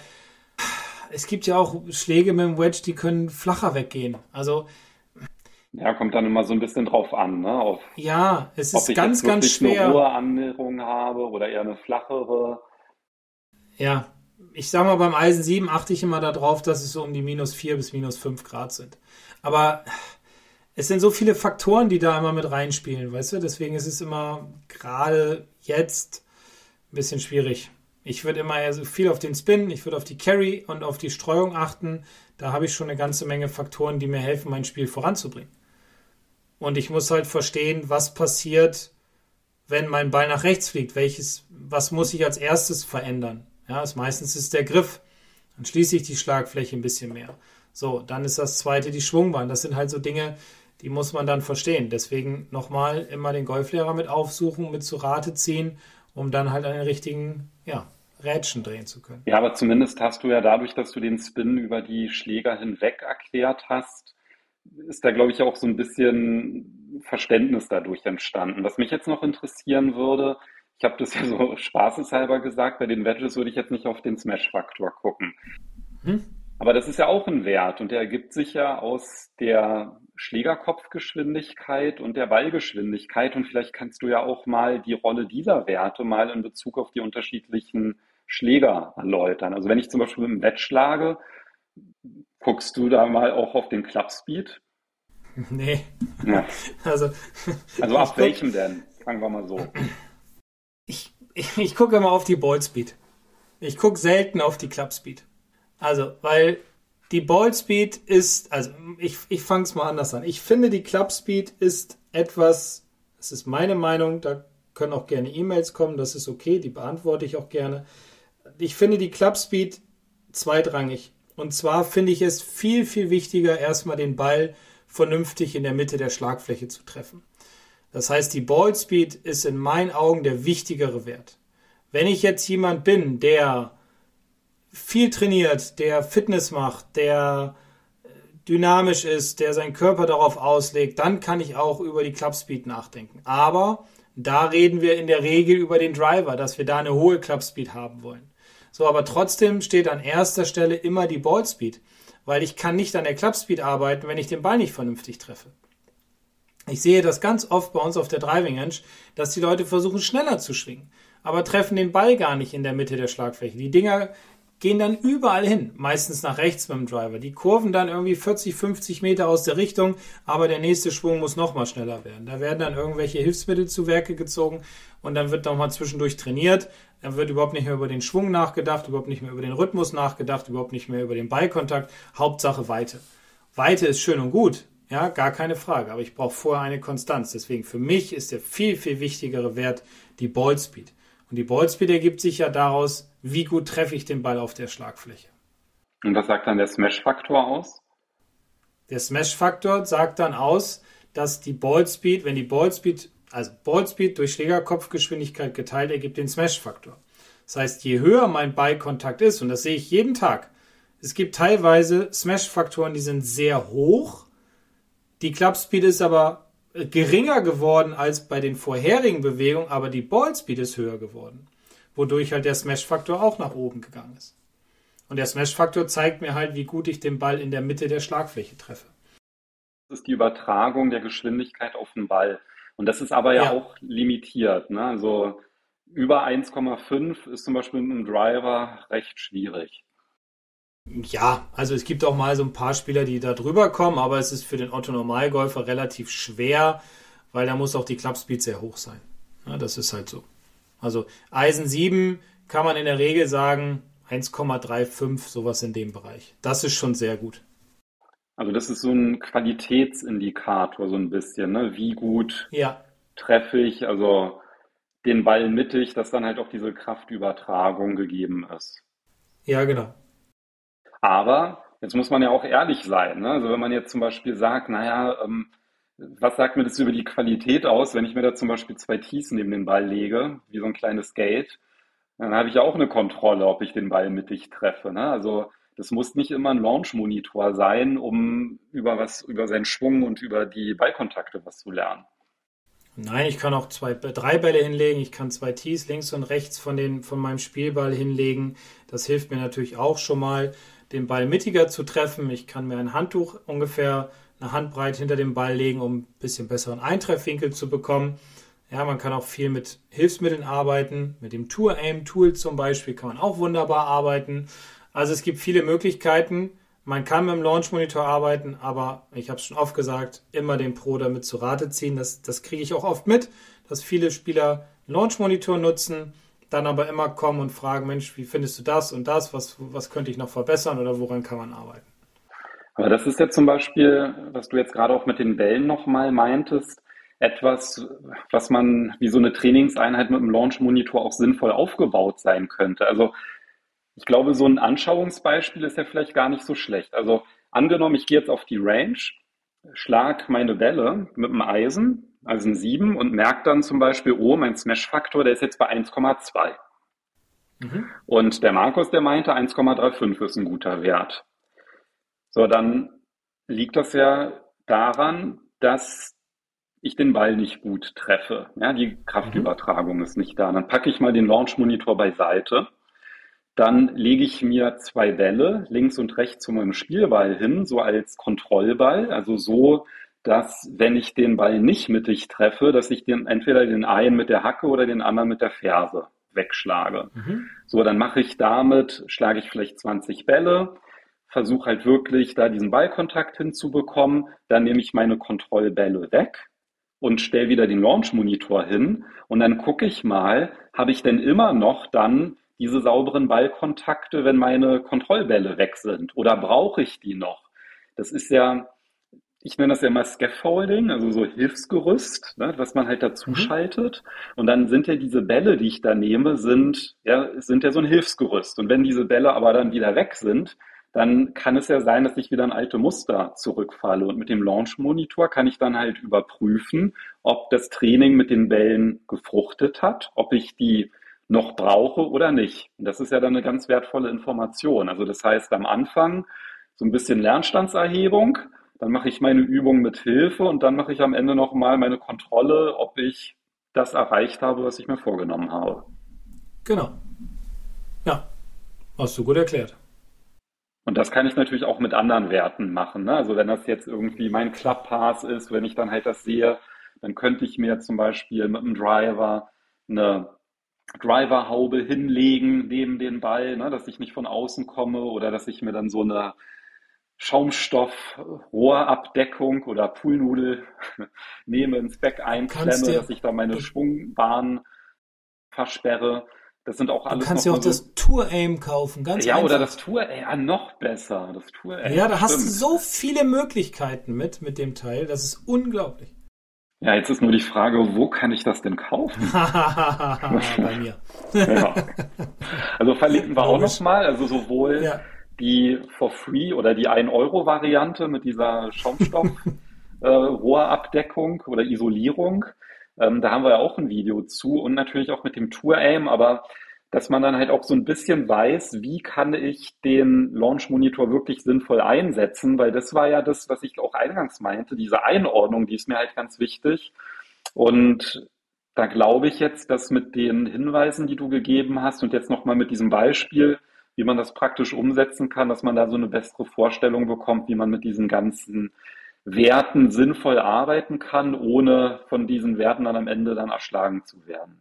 es gibt ja auch Schläge mit dem Wedge, die können flacher weggehen. Also Ja, kommt dann immer so ein bisschen drauf an, ne? ja, es Ob ist ich ganz, jetzt ganz wirklich eine schwer. hohe Annäherung habe oder eher eine flachere. Ja, ich sag mal, beim Eisen 7 achte ich immer darauf, dass es so um die -4 bis -5 Grad sind. Aber es sind so viele Faktoren, die da immer mit reinspielen, weißt du? Deswegen ist es immer gerade jetzt ein bisschen schwierig. Ich würde immer eher so viel auf den Spin, ich würde auf die Carry und auf die Streuung achten. Da habe ich schon eine ganze Menge Faktoren, die mir helfen, mein Spiel voranzubringen. Und ich muss halt verstehen, was passiert, wenn mein Ball nach rechts fliegt. Was muss ich als erstes verändern? Ja, meistens ist der Griff. Dann schließe ich die Schlagfläche ein bisschen mehr. So, dann ist das zweite die Schwungbahn. Das sind halt so Dinge, die muss man dann verstehen. Deswegen nochmal immer den Golflehrer mit aufsuchen, mit zu Rate ziehen, um dann halt an den richtigen, ja, Rädchen drehen zu können. Ja, aber zumindest hast du ja dadurch, dass du den Spin über die Schläger hinweg erklärt hast, ist da, glaube ich, auch so ein bisschen Verständnis dadurch entstanden. Was mich jetzt noch interessieren würde, ich habe das ja so spaßeshalber gesagt, bei den Wedges würde ich jetzt nicht auf den Smash-Faktor gucken. Hm? Aber das ist ja auch ein Wert und der ergibt sich ja aus der Schlägerkopfgeschwindigkeit und der Ballgeschwindigkeit und vielleicht kannst du ja auch mal die Rolle dieser Werte mal in Bezug auf die unterschiedlichen Schläger erläutern. Also wenn ich zum Beispiel mit dem Wedge schlage, guckst du da mal auch auf den Clubspeed? Nee, Ja. also Also ich ab guck, welchem denn? Fangen wir mal so. ich gucke immer auf die Ballspeed. Ich gucke selten auf die Clubspeed. Also, weil die Ballspeed ist, also ich fange es mal anders an. Ich finde, die Clubspeed ist etwas, das ist meine Meinung, da können auch gerne E-Mails kommen, das ist okay, die beantworte ich auch gerne. Ich finde die Clubspeed zweitrangig. Und zwar finde ich es viel, viel wichtiger, erstmal den Ball vernünftig in der Mitte der Schlagfläche zu treffen. Das heißt, die Ballspeed ist in meinen Augen der wichtigere Wert. Wenn ich jetzt jemand bin, der viel trainiert, der Fitness macht, der dynamisch ist, der seinen Körper darauf auslegt, dann kann ich auch über die Clubspeed nachdenken. Aber da reden wir in der Regel über den Driver, dass wir da eine hohe Clubspeed haben wollen. So, aber trotzdem steht an erster Stelle immer die Ballspeed, weil ich kann nicht an der Clubspeed arbeiten, wenn ich den Ball nicht vernünftig treffe. Ich sehe das ganz oft bei uns auf der Driving Range, dass die Leute versuchen, schneller zu schwingen, aber treffen den Ball gar nicht in der Mitte der Schlagfläche. Die Dinger gehen dann überall hin, meistens nach rechts mit dem Driver. Die kurven dann irgendwie 40, 50 Meter aus der Richtung, aber der nächste Schwung muss nochmal schneller werden. Da werden dann irgendwelche Hilfsmittel zu Werke gezogen und dann wird nochmal zwischendurch trainiert. Dann wird überhaupt nicht mehr über den Schwung nachgedacht, überhaupt nicht mehr über den Rhythmus nachgedacht, überhaupt nicht mehr über den Ballkontakt. Hauptsache Weite. Weite ist schön und gut, Ja, gar keine Frage. Aber ich brauche vorher eine Konstanz. Deswegen für mich ist der viel, viel wichtigere Wert die Ballspeed. Und die Ballspeed ergibt sich ja daraus, wie gut treffe ich den Ball auf der Schlagfläche. Und was sagt dann der Smash-Faktor aus? Der Smash-Faktor sagt dann aus, dass die Ballspeed, wenn die Ballspeed, also Ballspeed durch Schlägerkopfgeschwindigkeit geteilt, ergibt den Smash-Faktor. Das heißt, je höher mein Ballkontakt ist, und das sehe ich jeden Tag, es gibt teilweise Smash-Faktoren, die sind sehr hoch. Die Clubspeed ist aber geringer geworden als bei den vorherigen Bewegungen, aber die Ballspeed ist höher geworden, wodurch halt der Smash-Faktor auch nach oben gegangen ist. Und der Smash-Faktor zeigt mir halt, wie gut ich den Ball in der Mitte der Schlagfläche treffe. Das ist die Übertragung der Geschwindigkeit auf den Ball. Und das ist aber ja auch limitiert, ne? Also über 1,5 ist zum Beispiel mit einem Driver recht schwierig. Ja, also es gibt auch mal so ein paar Spieler, die da drüber kommen, aber es ist für den Otto-Normalgolfer relativ schwer, weil da muss auch die Clubspeed sehr hoch sein. Ja, das ist halt so. Also Eisen 7 kann man in der Regel sagen 1,35, sowas in dem Bereich. Das ist schon sehr gut. Also das ist so ein Qualitätsindikator so ein bisschen, ne? Wie gut treffe ich, also den Ball mittig, dass dann halt auch diese Kraftübertragung gegeben ist. Ja, genau. Aber jetzt muss man ja auch ehrlich sein, ne? Also wenn man jetzt zum Beispiel sagt, naja, was sagt mir das über die Qualität aus, wenn ich mir da zum Beispiel 2 Tees neben den Ball lege, wie so ein kleines Gate, dann habe ich ja auch eine Kontrolle, ob ich den Ball mittig treffe, ne? Also das muss nicht immer ein Launch-Monitor sein, um über seinen Schwung und über die Ballkontakte was zu lernen. Nein, ich kann auch 3 Bälle hinlegen, ich kann 2 Tees links und rechts von meinem Spielball hinlegen. Das hilft mir natürlich auch schon mal, den Ball mittiger zu treffen. Ich kann mir ein Handtuch ungefähr eine Handbreit hinter dem Ball legen, um ein bisschen besseren Eintreffwinkel zu bekommen. Ja, man kann auch viel mit Hilfsmitteln arbeiten. Mit dem Tour-Aim-Tool zum Beispiel kann man auch wunderbar arbeiten. Also es gibt viele Möglichkeiten. Man kann mit dem Launch-Monitor arbeiten, aber ich habe es schon oft gesagt, immer den Pro damit zu Rate ziehen. Das kriege ich auch oft mit, dass viele Spieler einen Launch-Monitor nutzen, dann aber immer kommen und fragen, Mensch, wie findest du das und das? Was könnte ich noch verbessern oder woran kann man arbeiten? Aber das ist ja zum Beispiel, was du jetzt gerade auch mit den Bällen nochmal meintest, etwas, was man wie so eine Trainingseinheit mit dem Launch-Monitor auch sinnvoll aufgebaut sein könnte. Also ich glaube, so ein Anschauungsbeispiel ist ja vielleicht gar nicht so schlecht. Also angenommen, ich gehe jetzt auf die Range, schlag meine Bälle mit dem Eisen 7 und merke dann zum Beispiel, oh, mein Smash-Faktor, der ist jetzt bei 1,2. Und der Markus, der meinte, 1,35 ist ein guter Wert. So, dann liegt das ja daran, dass ich den Ball nicht gut treffe. Ja, die Kraftübertragung ist nicht da. Dann packe ich mal den Launch-Monitor beiseite. Dann lege ich mir 2 Bälle links und rechts zu meinem Spielball hin, so als Kontrollball. Also so, dass wenn ich den Ball nicht mittig treffe, dass ich entweder den einen mit der Hacke oder den anderen mit der Ferse wegschlage. So, dann schlage ich vielleicht 20 Bälle, versuche halt wirklich da diesen Ballkontakt hinzubekommen. Dann nehme ich meine Kontrollbälle weg und stelle wieder den Launch-Monitor hin. Und dann gucke ich mal, habe ich denn immer noch dann diese sauberen Ballkontakte, wenn meine Kontrollbälle weg sind? Oder brauche ich die noch? Das ist ja, ich nenne das ja immer Scaffolding, also so Hilfsgerüst, ne, was man halt dazu schaltet. Und dann sind ja diese Bälle, die ich da nehme, sind ja so ein Hilfsgerüst. Und wenn diese Bälle aber dann wieder weg sind, dann kann es ja sein, dass ich wieder in alte Muster zurückfalle. Und mit dem Launch-Monitor kann ich dann halt überprüfen, ob das Training mit den Bällen gefruchtet hat, ob ich die noch brauche oder nicht. Und das ist ja dann eine ganz wertvolle Information. Also das heißt, am Anfang so ein bisschen Lernstandserhebung, dann mache ich meine Übung mit Hilfe und dann mache ich am Ende nochmal meine Kontrolle, ob ich das erreicht habe, was ich mir vorgenommen habe. Genau. Ja, hast du gut erklärt. Und das kann ich natürlich auch mit anderen Werten machen, ne? Also wenn das jetzt irgendwie mein Club Pass ist, wenn ich dann halt das sehe, dann könnte ich mir zum Beispiel mit einem Driver eine Driverhaube hinlegen neben den Ball, ne, dass ich nicht von außen komme oder dass ich mir dann so eine Schaumstoff-Rohrabdeckung oder Poolnudel nehme, ins Back einklemme, dass ich da meine Schwungbahn versperre. Das sind auch Du alles kannst noch ja auch mal so, das Tour-Aim kaufen, ganz ja, oder einfach. das Tour, ja, noch besser, das Tour, Ja, da hast du stimmt. so viele Möglichkeiten mit dem Teil, das ist unglaublich. Ja, jetzt ist nur die Frage, wo kann ich das denn kaufen? Bei mir. Ja. Also verlinken wir auch Logisch. nochmal, also sowohl Ja. die for free oder die 1 € Variante mit dieser Schaumstoff Rohrabdeckung oder Isolierung. Da haben wir ja auch ein Video zu und natürlich auch mit dem Tour Aim, aber dass man dann halt auch so ein bisschen weiß, wie kann ich den Launch Monitor wirklich sinnvoll einsetzen, weil das war ja das, was ich auch eingangs meinte, diese Einordnung, die ist mir halt ganz wichtig. Und da glaube ich jetzt, dass mit den Hinweisen, die du gegeben hast und jetzt nochmal mit diesem Beispiel, wie man das praktisch umsetzen kann, dass man da so eine bessere Vorstellung bekommt, wie man mit diesen ganzen Werten sinnvoll arbeiten kann, ohne von diesen Werten dann am Ende dann erschlagen zu werden.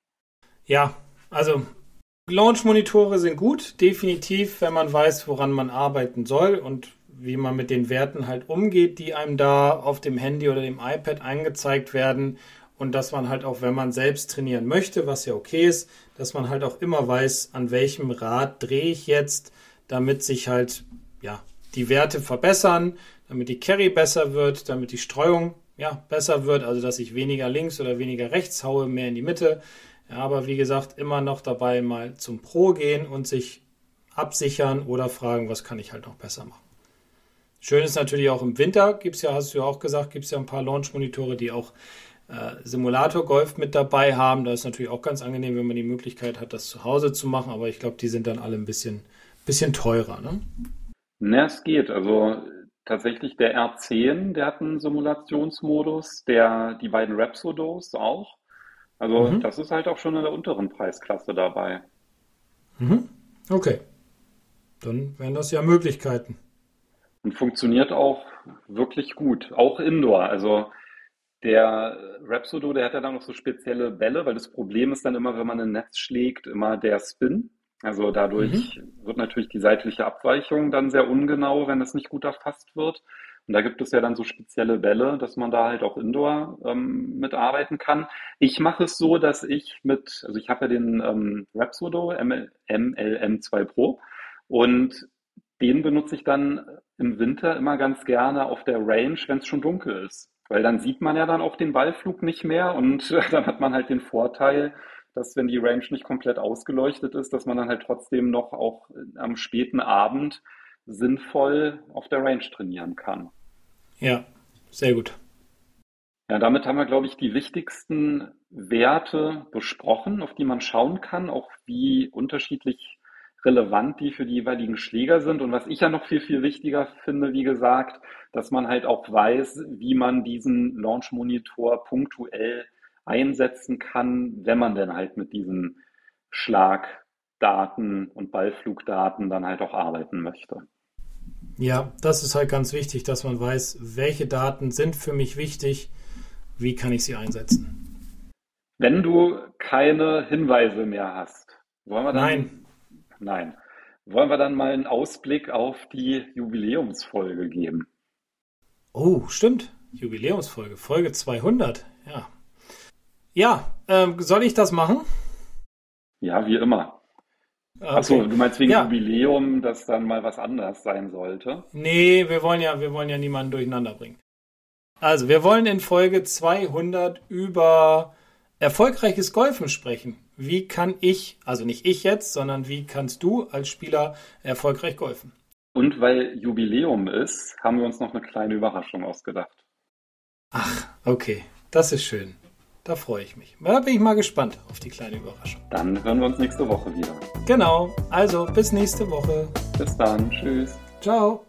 Ja, also Launch-Monitore sind gut, definitiv, wenn man weiß, woran man arbeiten soll und wie man mit den Werten halt umgeht, die einem da auf dem Handy oder dem iPad angezeigt werden und dass man halt auch, wenn man selbst trainieren möchte, was ja okay ist, dass man halt auch immer weiß, an welchem Rad drehe ich jetzt, damit sich halt ja die Werte verbessern, damit die Carry besser wird, damit die Streuung ja besser wird, also dass ich weniger links oder weniger rechts haue, mehr in die Mitte. Ja, aber wie gesagt, immer noch dabei mal zum Pro gehen und sich absichern oder fragen, was kann ich halt noch besser machen. Schön ist natürlich auch im Winter, gibt's ja, hast du ja auch gesagt, gibt es ja ein paar Launch-Monitore, die auch Simulator-Golf mit dabei haben. Da ist natürlich auch ganz angenehm, wenn man die Möglichkeit hat, das zu Hause zu machen, aber ich glaube, die sind dann alle ein bisschen teurer, ne? Na, es geht. Also tatsächlich der R10, der hat einen Simulationsmodus, die beiden Rapsodos auch. Also Mhm. das ist halt auch schon in der unteren Preisklasse dabei. Mhm. Okay, dann wären das ja Möglichkeiten. Und funktioniert auch wirklich gut, auch Indoor. Also der Rapsodo, der hat ja dann noch so spezielle Bälle, weil das Problem ist dann immer, wenn man ein Netz schlägt, immer der Spin. Also Mhm. dadurch wird natürlich die seitliche Abweichung dann sehr ungenau, wenn es nicht gut erfasst wird. Und da gibt es ja dann so spezielle Bälle, dass man da halt auch Indoor mitarbeiten kann. Ich mache es so, dass also ich habe ja den Rapsodo MLM2 Pro und den benutze ich dann im Winter immer ganz gerne auf der Range, wenn es schon dunkel ist. Weil dann sieht man ja dann auch den Ballflug nicht mehr und dann hat man halt den Vorteil, dass wenn die Range nicht komplett ausgeleuchtet ist, dass man dann halt trotzdem noch auch am späten Abend sinnvoll auf der Range trainieren kann. Ja, sehr gut. Ja, damit haben wir, glaube ich, die wichtigsten Werte besprochen, auf die man schauen kann, auch wie unterschiedlich relevant die für die jeweiligen Schläger sind. Und was ich ja noch viel, viel wichtiger finde, wie gesagt, dass man halt auch weiß, wie man diesen Launch Monitor punktuell einsetzen kann, wenn man denn halt mit diesen Schlagdaten und Ballflugdaten dann halt auch arbeiten möchte. Ja, das ist halt ganz wichtig, dass man weiß, welche Daten sind für mich wichtig, wie kann ich sie einsetzen. Wenn du keine Hinweise mehr hast, wollen wir dann, Nein. nein, wollen wir dann mal einen Ausblick auf die Jubiläumsfolge geben? Oh, stimmt. Jubiläumsfolge, Folge 200. Ja. Ja, soll ich das machen? Ja, wie immer. Achso, Okay. du meinst wegen Ja. Jubiläum, dass dann mal was anders sein sollte? Nee, wir wollen ja niemanden durcheinander bringen. Also, wir wollen in Folge 200 über erfolgreiches Golfen sprechen. Wie kann ich, also nicht ich jetzt, sondern wie kannst du als Spieler erfolgreich golfen? Und weil Jubiläum ist, haben wir uns noch eine kleine Überraschung ausgedacht. Ach, okay. Das ist schön. Da freue ich mich. Da bin ich mal gespannt auf die kleine Überraschung. Dann hören wir uns nächste Woche wieder. Genau. Also, bis nächste Woche. Bis dann. Tschüss. Ciao.